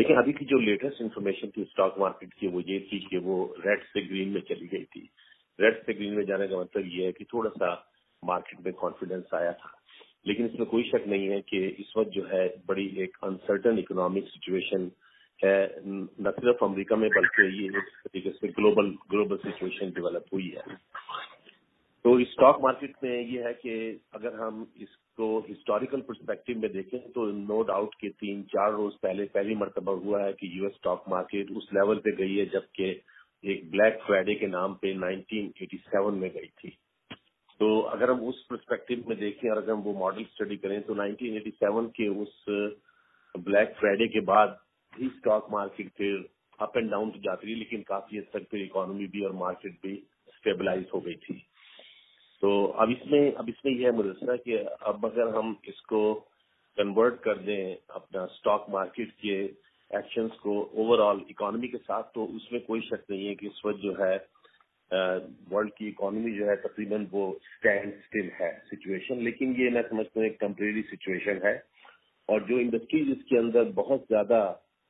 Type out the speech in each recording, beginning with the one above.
लेकिन अभी की जो लेटेस्ट इन्फॉर्मेशन थी स्टॉक मार्केट की वो ये थी कि वो रेड से ग्रीन में चली गई थी। रेड से ग्रीन में जाने का मतलब ये है कि थोड़ा सा मार्केट में कॉन्फिडेंस आया था, लेकिन इसमें कोई शक नहीं है कि इस वक्त जो है बड़ी एक अनसर्टन इकोनॉमिक सिचुएशन है, न सिर्फ अमेरिका में बल्कि ये एक तरीके से ग्लोबल सिचुएशन डेवलप हुई है। तो स्टॉक मार्केट में ये है कि अगर हम इसको हिस्टोरिकल पर्सपेक्टिव में देखें तो नो डाउट कि 3-4 रोज पहले पहली मर्तबा हुआ है कि यूएस स्टॉक मार्केट उस लेवल पे गई है जबकि एक ब्लैक फ्राइडे के नाम पे 1987 में गई थी। तो अगर हम उस पर्सपेक्टिव में देखें और अगर हम वो मॉडल स्टडी करें तो 1987 के उस ब्लैक फ्राइडे के बाद भी स्टॉक मार्केट फिर अप एंड डाउन तो जाती रही, लेकिन काफी हद तक फिर इकोनॉमी भी और मार्केट भी स्टेबलाइज हो गई थी। तो अब इसमें यह मुद्दा कि अब अगर हम इसको कन्वर्ट कर दें अपना स्टॉक मार्केट के एक्शंस को ओवरऑल इकोनॉमी के साथ, तो उसमें कोई शक नहीं है कि इस वक्त जो है वर्ल्ड की इकोनॉमी जो है तकरीबन वो स्टैंड स्टिल है सिचुएशन, लेकिन ये मैं समझता हूँ एक टेम्परेरी सिचुएशन है। और जो इंडस्ट्रीज इसके अंदर बहुत ज्यादा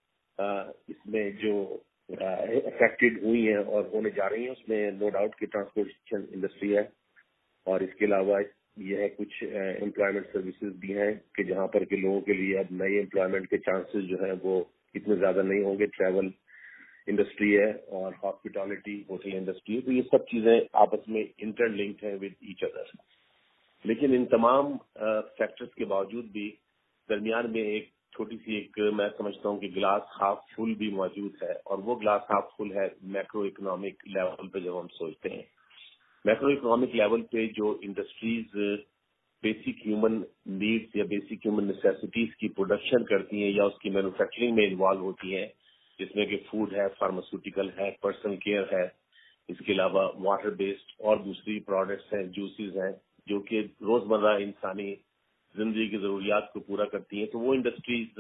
इसमें जो अफेक्टेड हुई हैं और होने जा रही हैं उसमें नो डाउट की ट्रांसपोर्टेशन इंडस्ट्री है, और इसके अलावा ये है कुछ एम्प्लॉयमेंट सर्विसेज भी हैं कि जहां पर के लोगों के लिए अब नए एम्प्लॉयमेंट के चांसेस जो है वो इतने ज्यादा नहीं होंगे। ट्रैवल इंडस्ट्री है और हॉस्पिटैलिटी होटल इंडस्ट्री है, तो ये सब चीजें आपस में इंटरलिंक्ड हैं विद ईच अदर। लेकिन इन तमाम फैक्टर्स के बावजूद भी दरमियान में एक छोटी सी एक मैं समझता हूँ कि ग्लास हाफ फुल भी मौजूद है, और वो ग्लास हाफ फुल है मैक्रो इकोनॉमिक लेवल पे। जब हम सोचते हैं मैक्रो इकोनॉमिक लेवल पे जो इंडस्ट्रीज बेसिक ह्यूमन नीड्स या बेसिक ह्यूमन नेसेसिटीज की प्रोडक्शन करती हैं या उसकी मैन्युफैक्चरिंग में इन्वॉल्व होती हैं, जिसमें कि फूड है, फार्मास्यूटिकल है, पर्सनल केयर है, इसके अलावा वाटर बेस्ड और दूसरी प्रोडक्ट्स हैं, जूसेस हैं, जो कि रोजमर्रा इंसानी जिंदगी की जरूरियात को पूरा करती हैं। तो वो इंडस्ट्रीज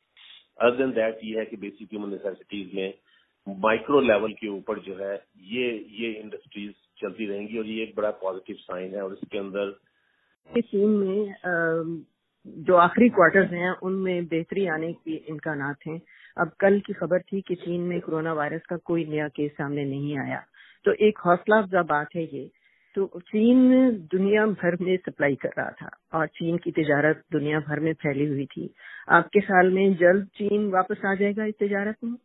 अदर देन दैट ये है कि बेसिक ह्यूमन नेसेसिटीज में माइक्रो लेवल के ऊपर जो है ये इंडस्ट्रीज चलती रहेंगी, और ये एक बड़ा पॉजिटिव साइन है। और इसके अंदर चीन में जो आखिरी क्वार्टर्स हैं उनमें बेहतरी आने की इम्कानात हैं। अब कल की खबर थी कि चीन में कोरोना वायरस का कोई नया केस सामने नहीं आया, तो एक हौसला अफजा बात है ये। तो चीन दुनिया भर में सप्लाई कर रहा था और चीन की तिजारत दुनिया भर में फैली हुई थी। आपके ख्याल में जल्द चीन वापस आ जाएगा इस तिजारत में?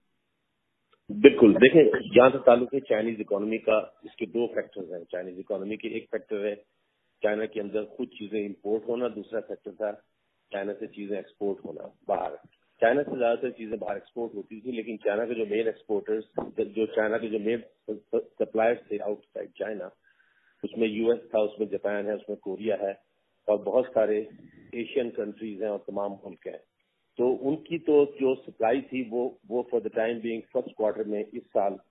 बिल्कुल, देखें जहाँ तक ताल्लुक है चाइनीज इकोनॉमी का, इसके दो फैक्टर्स हैं चाइनीज इकोनॉमी के। एक फैक्टर है चाइना के अंदर कुछ चीजें इंपोर्ट होना, दूसरा फैक्टर था चाइना से चीजें एक्सपोर्ट होना बाहर। चाइना से ज्यादातर चीजें बाहर एक्सपोर्ट होती थी, लेकिन चाइना के जो मेन एक्सपोर्टर्स, जो चाइना के जो मेन सप्लायर्स थे आउटसाइड चाइना, उसमें यूएस था, उसमें जापान है, उसमें कोरिया है और बहुत सारे एशियन कंट्रीज हैं और तमाम मुल्क हैं। तो उनकी तो जो सप्लाई थी वो for the time being first quarter में इस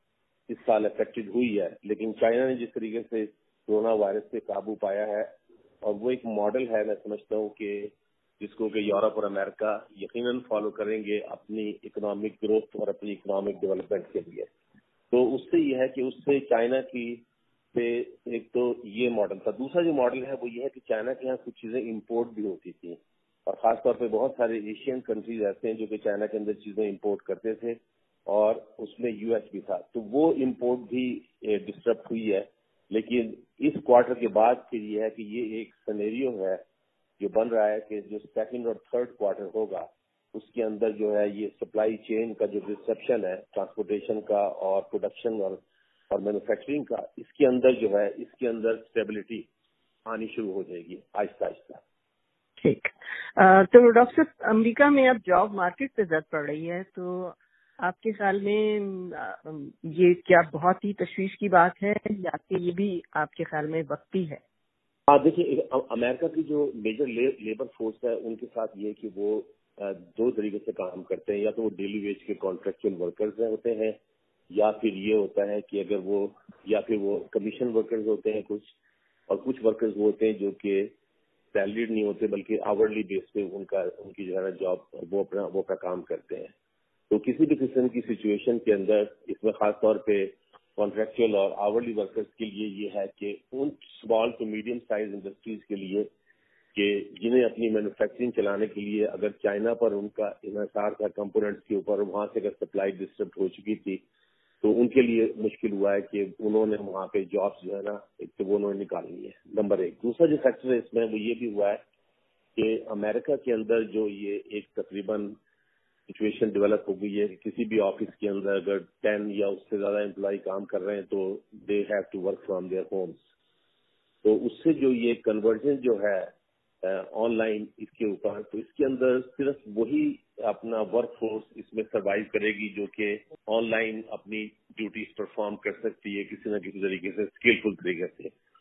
साल अफेक्टेड हुई है। लेकिन चाइना ने जिस तरीके से कोरोना वायरस पे काबू पाया है, और वो एक मॉडल है मैं समझता हूँ कि जिसको कि यूरोप और अमेरिका यकीनन फॉलो करेंगे अपनी इकोनॉमिक ग्रोथ और अपनी इकोनॉमिक डेवलपमेंट के लिए। तो उससे यह है कि उससे चाइना की से एक तो ये मॉडल था। दूसरा जो मॉडल है वो ये है कि चाइना के यहाँ कुछ चीजें इंपोर्ट भी होती थी, और खासतौर पे बहुत सारे एशियन कंट्रीज ऐसे हैं जो कि चाइना के अंदर चीजें इंपोर्ट करते थे, और उसमें यूएस भी था। तो वो इंपोर्ट भी डिस्टर्ब हुई है। लेकिन इस क्वार्टर के बाद फिर ये है कि ये एक सिनेरियो है जो बन रहा है कि जो सेकंड और थर्ड क्वार्टर होगा उसके अंदर जो है ये सप्लाई चेन का जो डिस्ट्रप्शन है ट्रांसपोर्टेशन का और प्रोडक्शन और मैन्युफैक्चरिंग का, इसके अंदर जो है इसके अंदर स्टेबिलिटी आनी शुरू हो जाएगी आहिस्ता आहिस्ता। ठीक। तो डॉक्टर साहब, अमेरिका में अब जॉब मार्केट पे जरूरत पड़ रही है, तो आपके ख्याल में ये क्या बहुत ही तशवीश की बात है या कि ये भी आपके ख्याल में वक्ती है? हाँ, देखिए अमेरिका की जो मेजर लेबर फोर्स है उनके साथ ये कि वो दो तरीके से काम करते हैं। या तो वो डेली वेज के कॉन्ट्रेक्चुअल वर्कर्स होते हैं, या फिर ये होता है कि अगर वो या फिर वो कमीशन वर्कर्स होते हैं कुछ, और कुछ वर्कर्स होते हैं जो कि सैलरीड नहीं होते बल्कि आवरली बेस पे उनकी जो है ना जॉब वो अपना काम करते हैं। तो किसी भी किस्म की सिचुएशन के अंदर इसमें खास तौर पे कॉन्ट्रेक्चुअल और आवरली वर्कर्स के लिए ये है कि उन small to medium size industries के लिए کہ جنہیں اپنی مینوفیکچرنگ چلانے کے لیے اگر چائنا پر ان کا انحصار تھا کمپوننٹس کے اوپر، وہاں سے اگر سپلائی ڈسٹربٹ ہو چکی تھی تو ان کے لیے مشکل ہوا ہے کہ انہوں نے وہاں پہ جابس جو ہے نا ایک تو وہ انہوں نے نکالنی ہے، نمبر ایک۔ دوسرا جو فیکٹر ہے اس میں وہ یہ بھی ہوا ہے کہ امریکہ کے اندر جو یہ ایک تقریباً سچویشن ڈیولپ ہو گئی ہے کہ کسی بھی آفس کے اندر اگر 10 یا اس سے زیادہ امپلائی کام کر رہے ہیں تو they have to work from their homes, تو اس سے جو یہ کنورژن جو ہے آن لائن اس کے اوپر، تو اس کے اندر صرف وہی اپنا ورک فورس اس میں سروائیو کرے گی جو کہ آن لائن اپنی ڈیوٹیز پرفارم کر سکتی ہے کسی نہ کسی طریقے سے اسکلفل طریقے سے۔